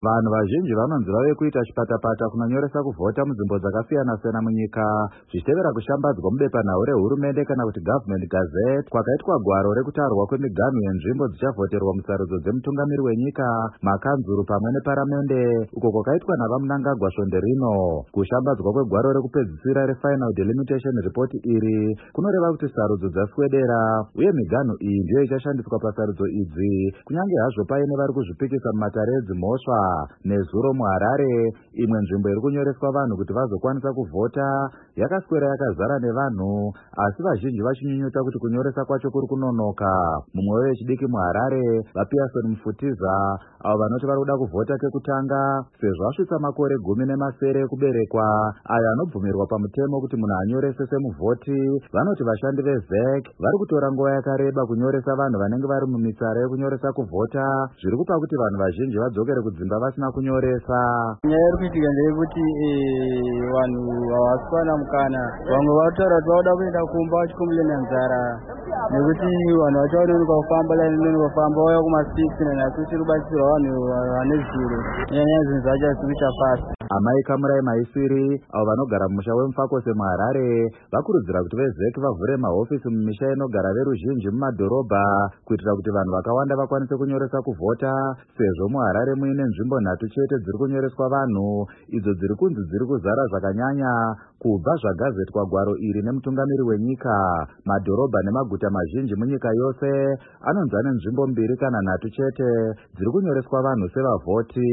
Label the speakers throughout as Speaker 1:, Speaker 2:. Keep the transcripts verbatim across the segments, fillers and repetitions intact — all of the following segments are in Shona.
Speaker 1: Vanhu vazhinji vanonzi vave kuita chipatapata kunonyoresa kuvhota munzvimbo dzakasiyana-siyana munyika zvichitevera kushambadzwa mubepanhau rehurumende kana kuti Government Gazette kwakaitwa gwaro rekutarwa kwemiganhu yenzvimbo dzichavhoterwa musarudzo dzemutungamiri wenyika, makanzuru pamwe neparamende, uko kwakaitwa navaMnangagwa svonde rino. Kushambadzwa kwegwaro rekupedzisira reFinal Delimitation Report iri kunoreva kuti sarudzo dzaswedera uye miganhu iyi ndiyo ichashandiswa pasarudzo idzi, kunyange hazvo paine vari kuzvipikisa mumatare edzimhosva nezuro muHarare. Imwe nzvimbo iri kunyoreswa vanhu kuti vazokwanisa kuvhota yakaswera yakazara nevanhu, asi vazhinji vachinyunyuta kuti kunyoresa kwacho kuri kunonoka. Mumwe wevechidiki muHarare, vaPearson Mufutiza, avo vanoti vari kuda kuvhota kekutanga sezvo asvitsa makore gumi nemasere ekuberekwa ayo anobvumirwa pamutemo kuti munhu anyorese semuvhoti, vanoti vashandi veZ E C vari kutora nguva yakareba kunyoresa vanhu vanenge vari mumitsara yekunyoresa kuvhota, zviri kupa kuti vanhu vazhinji vadzokere kudzimba vasina kunyoresa.
Speaker 2: Nyaya iri kuitika ndeyekuti vanhu havasi kuwana mukana, vamwe vataura kuti vauda kuenda kumba vachikombile nenzara nekuti vanhu vachaoneka kufamba laini nini kufamba vauya kuma six nanhasi uchiri kubatsirwa vanhu vane zviru, nyanya zvinhu zvacho hazisi kuita pasi.
Speaker 1: Amai Kamurai Maisiri, avo vanogara mumusha weMufakose muHarare, vakurudzira kuti veZ E C vavhure mahofisi mumisha inogara veruzhinji mumadhorobha kuitira kuti vanhu vakawanda vakwanise kunyoresa kuvhota, sezvo muHarare muine nzvimbo nhatu chete dziri kunyoreswa vanhu, idzo dziri kunzi dziri kuzara zvakanyanya kubva zvagazetwa gwaro iri nemutungamiri wenyika. Madhorobha nemaguta mazhinji munyika yose anonzi ane nzvimbo mbiri kana nhatu chete dziri kunyoreswa vanhu sevavhoti.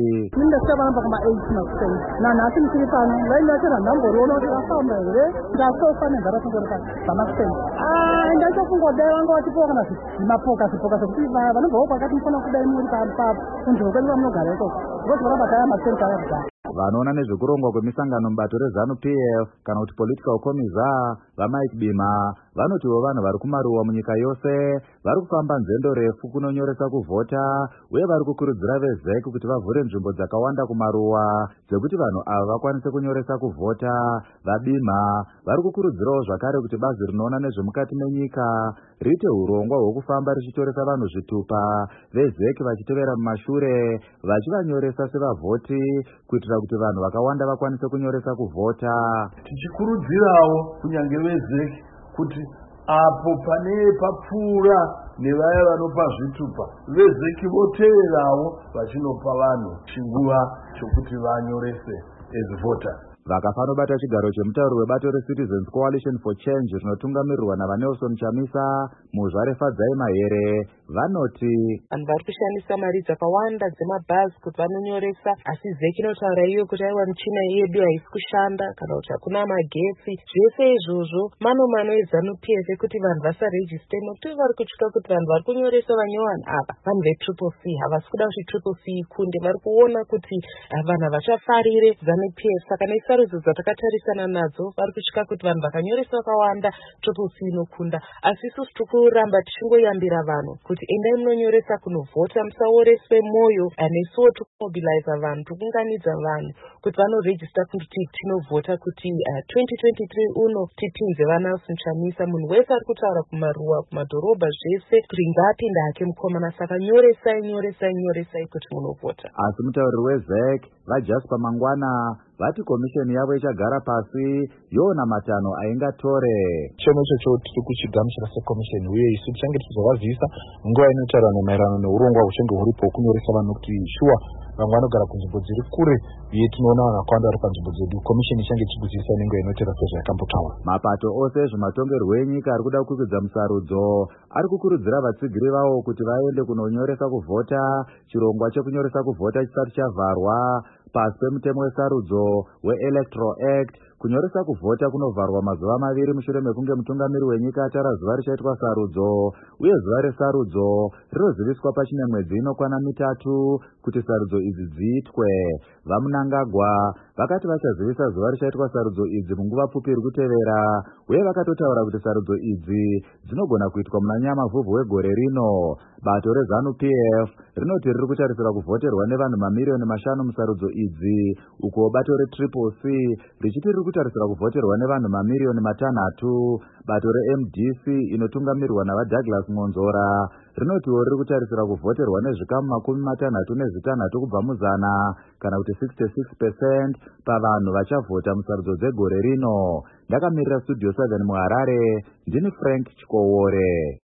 Speaker 3: nanhasi ndiri pano vaindatira nhamborono kuti vafamba here ndasofa nenzaratingoreka zamakuseni ndachokungodai vanga vachipoka kana zvimapoka zvipoka zvokuti vanobvawo kwakati mufana kudai muri papapo kunzvimbo kwenyu vamunogara ikoko because vakabataya masenta yakudhara.
Speaker 1: Vanoona nezvekurongwa kwemisangano mubato reZANU-P F kana kuti Political Comiza vaMike Bima vanotiwo vanhu vari kumaruwa munyika yose vari kufamba nzendo refu kunonyoresa kuvhota uye vari kukurudzira veZ E C kuti vavhure nzvimbo dzakawanda kumaruwa dzekuti vanhu ava vakwanise kunyoresa kuvhota. VaBima vari kukurudzirawo zvakare kuti bazi rinoona nezvemukati menyika riite urongwa hwekufamba richitoresa vanhu zvitupa, veZ E C vachitevera mumashure vachivanyoresa sevavhoti kuitira kuti vanhu vakawanda vakwanise kunyoresa kuvhota.
Speaker 4: Tichikurudzirawo kunyange veZ E C kuti apo pane papfuura nevaya vanopa zvitupa, veZ E C voteerawo vachinopa vanhu chinguva chokuti vanyorese as voters.
Speaker 1: Vakafanobata chigaro chemutauri webato reCitizens Coalition for Change rinotungamirirwa navaNelson Chamisa, muzvare Fadzai Mahere, vanoti
Speaker 5: vanhu vari kushandisa mari dzakawanda dzemabhazi kuti vanonyoresa, asi Z E C inotaura iyo kuti aiwa michina yedu haisi kushanda kana kuti hakuna magetsi. Zvese izvozvo manomano eZANU-P F ekuti vanhu vasarejista, nokuti vari kutyuka kuti vanhu vari kunyoresa vanyowani ava vanhu vetriple C havasi kuda kuti triple C ikunde, vari kuona kuti vanhu havachafarire ZANU-P F. Saka nesarudzo dzatakatarisana nadzo vari kutyuka kuti vanhu vakanyoresa vakawanda triple C inokunda, asi isusu tiri kuramba tichingoyambira vanhu kuti endai munonyoresa kunovhota, musaoreswe mwoyo. Nesuwo tikumobiliza vanhu, tikunganidza vanhu kuti vanorejista kuti tinovhota kuti uh, twenty twenty-three uno tipinze vaNelson Chamisa. Munhu wese ari kutaura kumaruwa kumadhorobha zvese kuti ngaapinde hake mukomana, saka nyoresai nyoresai nyoresai kuti munovhota.
Speaker 1: Asi mutauriri weZ E C vaJasper Mangwana vati komisheni yavo ichagara pasi yoona matanho aingatore.
Speaker 6: Chomwe ichocho tiri kuchigamuchira sekomisheni uye isu tichange tichizovazivisa nguva inotaurana maererano neurongwa huchange huripo kunyoresa vanhu kuti shuwa vamwe vanogara kunzvimbo dziri kure uye tinoona vanhu vakawanda vari panzvimbo dzedu. Komisheni ichange ichikuzivisa nenguva inotera sezvayakambotaura.
Speaker 1: Mapato ose ezvematongerwo enyika ari kuda kukwidza musarudzo ari kukurudzira vatsigiri vavo kuti vaende kunonyoresa kuvhota, chirongwa chekunyoresa kuvhota chisati chavharwa pasi pemutemo wesarudzo weElectoral Act. Kunyoresa kuvhota kunovharwa mazuva maviri mushure mekunge mutungamiri wenyika atara zuva richaitwa sarudzo, uye zuva resarudzo rinoziviswa pachine mwedzi inokwana mitatu kuti sarudzo idzi dziitwe. VaMnangagwa vakati vachazivisa zuva richaitwa sarudzo idzi munguva pfupi iri kutevera, uye vakatotaura kuti sarudzo idzi dzinogona kuitwa muna Nyamavhuvhu wegore rino. Bato reZANU-P F rinoti riri kutarisira kuvhoterwa nevanhu mamiliyoni mashanu musarudzo idzi, uko bato reTriple C richiti riri kutarisira kuvhoterwa nevanhu mamiliyoni matanhatu. Bato re-M D C inotungamirwa navaDouglas Ngonzora rinotiwo riri kutarisira kuvhoterwa nezvikamu makumi matanhatu nezvitanhatu kubva muzana, kana kuti sixty-six percent pavanhu vachavhota musarudzo dzegore rino. Ndakamirira Studio seven muHarare, ndini Frank Chikowore.